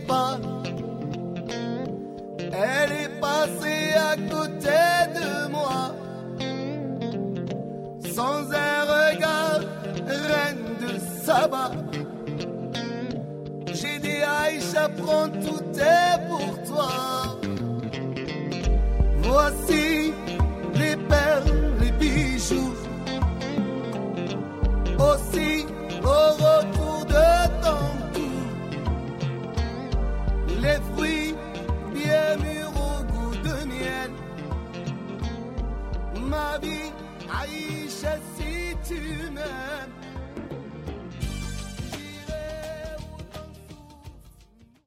pas. Elle est passée à côté de moi, sans un regard, reine de Saba. J'ai dit Aïcha, prends tout est pour toi. Voici les perles, les bijoux, aussi au retour de ton cou, les fruits bien mûrs au goût de miel. Ma vie, Aïcha, si tu m'aimes.